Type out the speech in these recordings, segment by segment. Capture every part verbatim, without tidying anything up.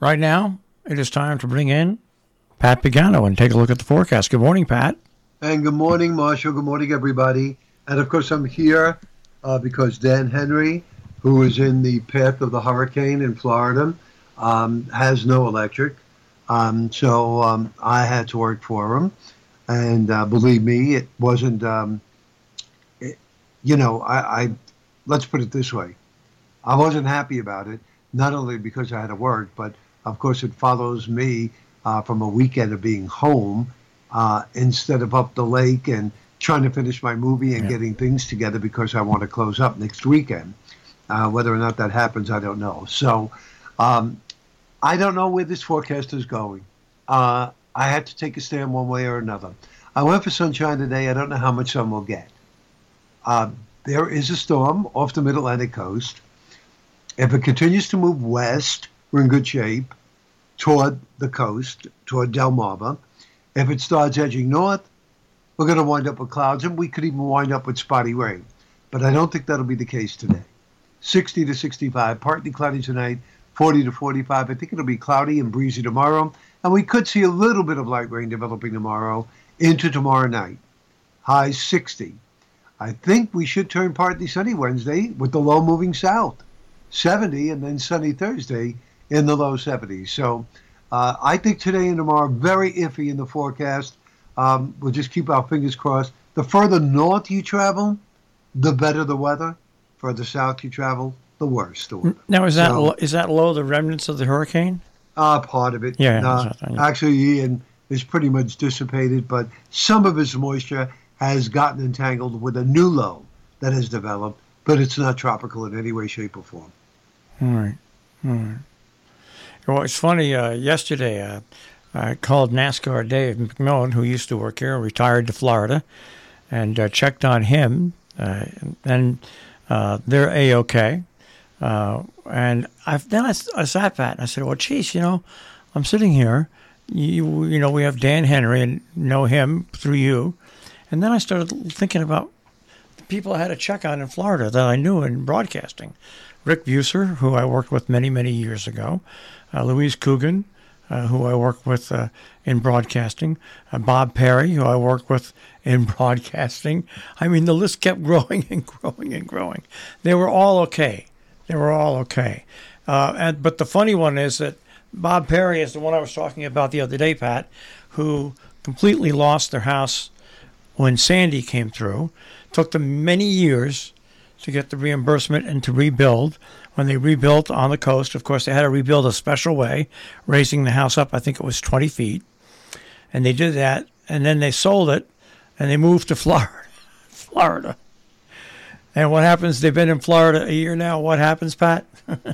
Right now, it is time to bring in Pat Pagano and take a look at the forecast. Good morning, Pat. And good morning, Marshall. Good morning, everybody. And of course, I'm here uh, because Dan Henry, who is in the path of the hurricane in Florida, um, has no electric. Um, so um, I had to work for him. And uh, believe me, it wasn't, um, it, you know, I, I, let's put it this way. I wasn't happy about it, not only because I had to work, but of course it follows me uh, from a weekend of being home uh, instead of up the lake and trying to finish my movie and yeah. getting things together because I want to close up next weekend. Uh, whether or not that happens, I don't know. So um, I don't know where this forecast is going. Uh, I had to take a stand one way or another. I went for sunshine today. I don't know how much sun we'll get. Uh, there is a storm off the mid-Atlantic coast. If it continues to move west, we're in good shape toward the coast, toward Delmarva. If it starts edging north, we're going to wind up with clouds, and we could even wind up with spotty rain. But I don't think that'll be the case today. sixty to sixty-five, partly cloudy tonight, forty to forty-five. I think it'll be cloudy and breezy tomorrow, and we could see a little bit of light rain developing tomorrow into tomorrow night. High sixty. I think we should turn partly sunny Wednesday with the low moving south. seventy, and then sunny Thursday in the low seventies. So uh, I think today and tomorrow, very iffy in the forecast. Um, we'll just keep our fingers crossed. The further north you travel, the better the weather. Further south you travel, the worse the weather. Now, is that so, lo- is that low the remnants of the hurricane? Uh, part of it. Yeah. Uh, yeah. Actually, Ian is pretty much dissipated, but some of its moisture has gotten entangled with a new low that has developed, but it's not tropical in any way, shape, or form. All right. All right. Well, it's funny. Uh, yesterday, uh, I called NASCAR Dave McMillan, who used to work here, retired to Florida, and uh, checked on him. Uh, and uh, they're A-OK. Uh, and I've, then I, I sat back and I said, well, geez, you know, I'm sitting here. You, you know, we have Dan Henry and know him through you. And then I started thinking about the people I had to check on in Florida that I knew in broadcasting. Rick Buser, who I worked with many, many years ago. Uh, Louise Coogan, uh, who I worked with uh, in broadcasting. Uh, Bob Perry, who I worked with in broadcasting. I mean, the list kept growing and growing and growing. They were all okay. They were all okay. Uh, and, but the funny one is that Bob Perry is the one I was talking about the other day, Pat, who completely lost their house when Sandy came through. Took them many years to get the reimbursement and to rebuild. When they rebuilt on the coast, of course, they had to rebuild a special way, raising the house up, I think it was twenty feet. And they did that, and then they sold it, and they moved to Florida. Florida. And what happens? They've been in Florida a year now. What happens, Pat?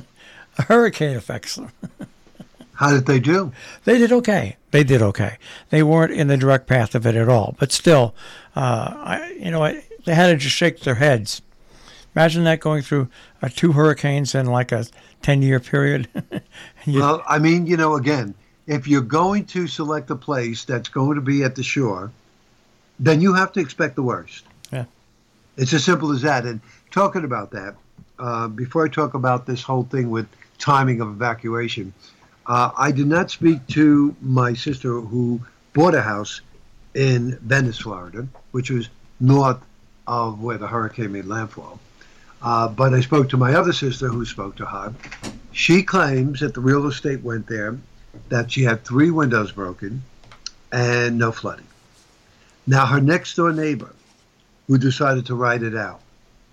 A hurricane affects them. How did they do? They did okay. They did okay. They weren't in the direct path of it at all. But still, uh, I, you know, I, they had to just shake their heads. Imagine that going through uh, two hurricanes in like a ten-year period. Well, I mean, you know, again, if you're going to select a place that's going to be at the shore, then you have to expect the worst. Yeah. It's as simple as that. And talking about that, uh, before I talk about this whole thing with timing of evacuation, uh, I did not speak to my sister who bought a house in Venice, Florida, which was north of where the hurricane made landfall. Uh, but I spoke to my other sister who spoke to her. She claims that the real estate went there, that she had three windows broken and no flooding. Now, her next door neighbor, who decided to ride it out,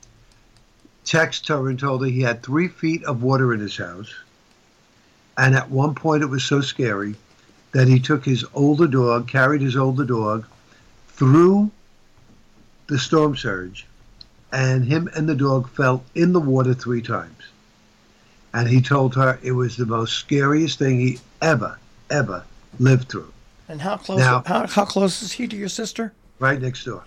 texted her and told her he had three feet of water in his house. And at one point it was so scary that he took his older dog, carried his older dog through the storm surge, and him and the dog fell in the water three times. And he told her it was the most scariest thing he ever, ever lived through. And how close? Now, how, how close is he to your sister? Right next door.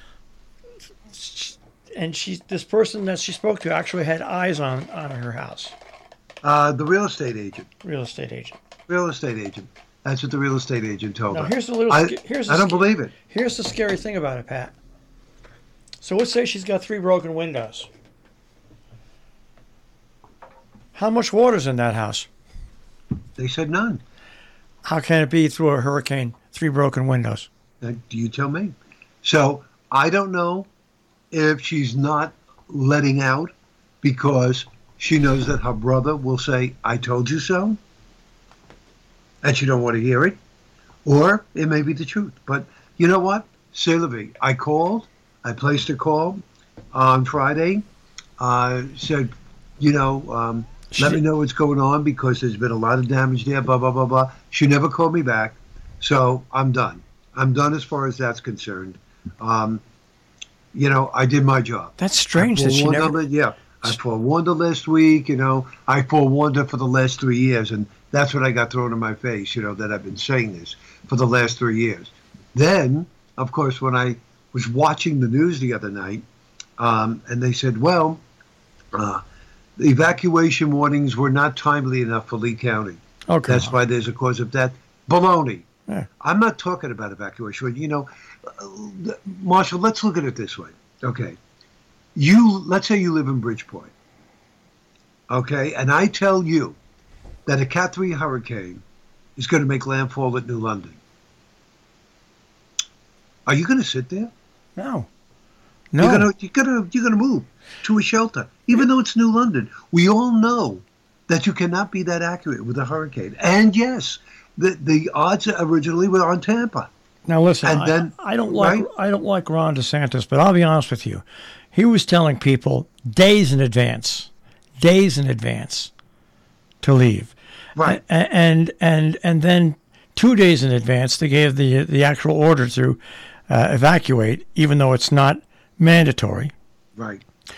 And she, this person that she spoke to, actually had eyes on, on her house. Uh, the real estate agent. Real estate agent. Real estate agent. That's what the real estate agent told now, her. Here's the little. I, here's the I don't sc- believe it. Here's the scary thing about it, Pat. So let's say she's got three broken windows. How much water's in that house? They said none. How can it be through a hurricane, three broken windows? Uh, do you tell me? So I don't know if she's not letting out because she knows that her brother will say, I told you so, and she don't want to hear it, or it may be the truth. But you know what? C'est la vie. I called. I placed a call on Friday. I uh, said, you know, um, let me know what's going on because there's been a lot of damage there, blah, blah, blah, blah. She never called me back. So I'm done. I'm done as far as that's concerned. Um, you know, I did my job. That's strange that she never... Her, yeah. I forewarned her last week, you know. I forewarned her for the last three years, and that's what I got thrown in my face, you know, that I've been saying this for the last three years. Then, of course, when I was watching the news the other night, um, and they said, well, uh, the evacuation warnings were not timely enough for Lee County. Okay. That's why there's a cause of death. Baloney. Yeah. I'm not talking about evacuation. You know, uh, Marshall, let's look at it this way. Okay. You, let's say you live in Bridgeport. Okay. And I tell you that a Cat three hurricane is going to make landfall at New London. Are you going to sit there? No. No. You're going to, you're going to, you're going to move to a shelter, even though it's New London. We all know that you cannot be that accurate with a hurricane. And yes, the the odds originally were on Tampa. Now listen, and then, I, I don't like right? I don't like Ron DeSantis, but I'll be honest with you. He was telling people days in advance, days in advance to leave. Right. And and and, and then two days in advance they gave the the actual order to uh, evacuate, even though it's not mandatory. Right.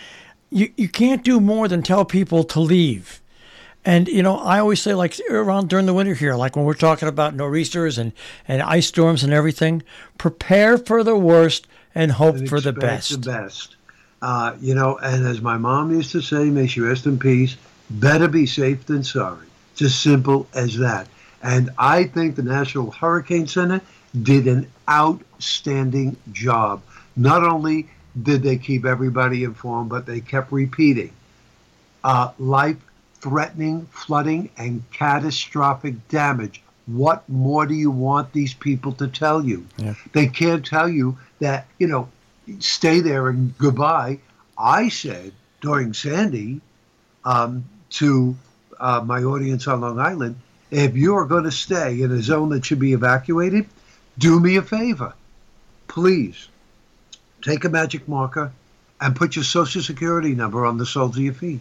You you can't do more than tell people to leave. And, you know, I always say, like, around during the winter here, like when we're talking about nor'easters and, and ice storms and everything, prepare for the worst and hope and for the best. the best. Uh, you know, and as my mom used to say, may she rest in peace, better be safe than sorry. It's as simple as that. And I think the National Hurricane Center did an outstanding job. Not only did they keep everybody informed, but they kept repeating uh, life threatening flooding and catastrophic damage. What more do you want these people to tell you? Yeah. They can't tell you that, you know, stay there and goodbye. I said during Sandy um, to uh, my audience on Long Island, if you are going to stay in a zone that should be evacuated, do me a favor. Please take a magic marker and put your Social Security number on the soles of your feet.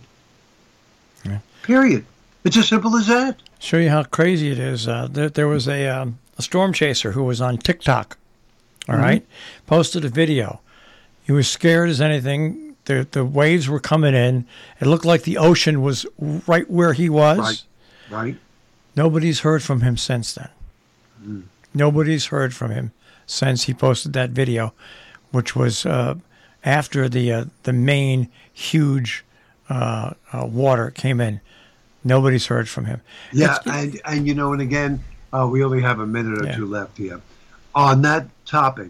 Yeah. Period. It's as simple as that. Show you how crazy it is. Uh, there, there was a, um, a storm chaser who was on TikTok, all mm-hmm. right, posted a video. He was scared as anything. The the waves were coming in. It looked like the ocean was right where he was. Right, right. Nobody's heard from him since then. Mm. Nobody's heard from him since he posted that video, which was uh, after the uh, the main huge uh, uh, water came in. Nobody's heard from him. Yeah, it's, and, and you know, and again, uh, we only have a minute or yeah. two left here. On that topic,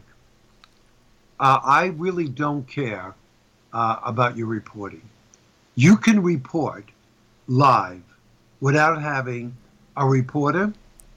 uh, I really don't care uh, about your reporting. You can report live without having a reporter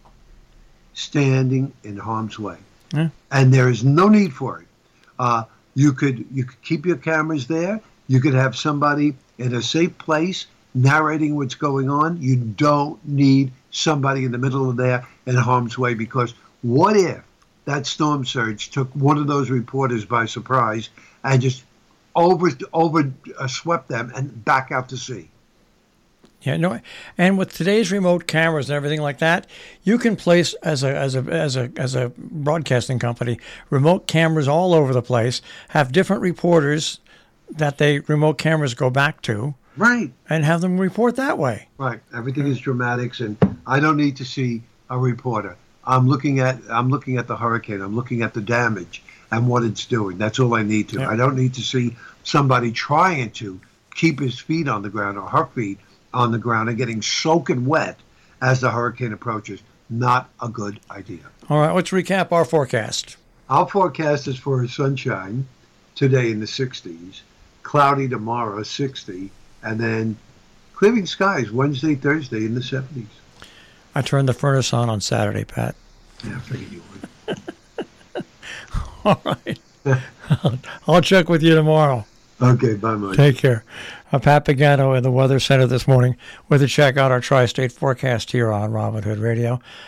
standing in harm's way. Yeah. And there is no need for it. Uh, you could you could keep your cameras there. You could have somebody in a safe place narrating what's going on. You don't need somebody in the middle of there in harm's way, because what if that storm surge took one of those reporters by surprise and just over over uh, swept them and back out to sea? Yeah, no, and with today's remote cameras and everything like that, you can place as a as a as a as a broadcasting company remote cameras all over the place. Have different reporters that they remote cameras go back to. Right. And have them report that way. Right. Everything is dramatics, and I don't need to see a reporter. I'm looking at I'm looking at the hurricane. I'm looking at the damage and what it's doing. That's all I need to. Yeah. I don't need to see somebody trying to keep his feet on the ground or her feet on the ground and getting soaking wet as the hurricane approaches. Not a good idea. All right, let's recap our forecast. Our forecast is for sunshine today in the sixties, cloudy tomorrow, sixty, and then clearing skies Wednesday, Thursday in the seventies. I turned the furnace on on Saturday, Pat. Yeah, I figured you would. All right. I'll, I'll check with you tomorrow. Okay, bye, Mike. Take care. Uh, Pat Pagano in the Weather Center this morning with a check out our tri-state forecast here on Robin Hood Radio.